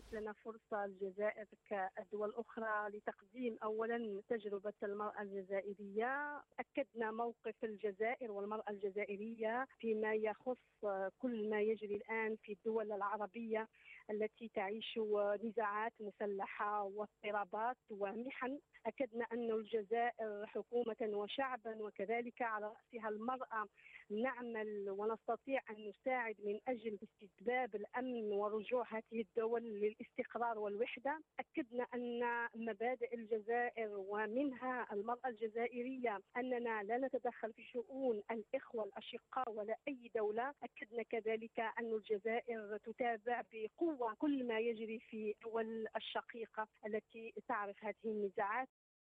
كانت لنا فرصة الجزائر كالدول الأخرى لتقديم أولا تجربة المرأة الجزائرية. أكدنا موقف الجزائر والمرأة الجزائرية فيما يخص كل ما يجري الآن في الدول العربية التي تعيش نزاعات مسلحة واضطرابات ومحن. أكدنا أن الجزائر حكومة وشعبا وكذلك على رأسها المرأة نعمل ونستطيع أن نساعد من أجل استتباب الأمن ورجوع هذه الدول للاستقرار والوحدة. أكدنا أن مبادئ الجزائر ومنها المرأة الجزائرية أننا لا نتدخل في شؤون الإخوة الأشقاء ولا أي دولة. أكدنا كذلك أن الجزائر تتابع بقوة كل ما يجري في الدول الشقيقة التي تعرف هذه النزاعات.